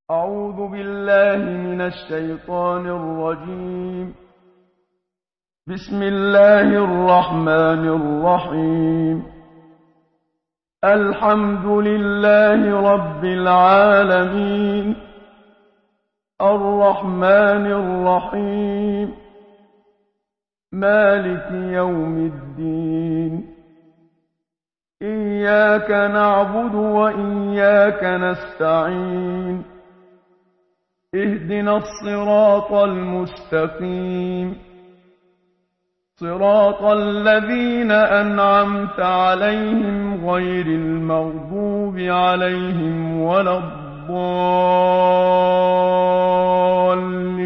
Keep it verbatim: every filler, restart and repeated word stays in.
أعوذ بالله من الشيطان الرجيم. بسم الله الرحمن الرحيم. الحمد لله رب العالمين، الرحمن الرحيم، مالك يوم الدين. إياك نعبد وإياك نستعين. اهدنا الصراط المستقيم، صراط الذين أنعمت عليهم غير المغضوب عليهم ولا الضالين.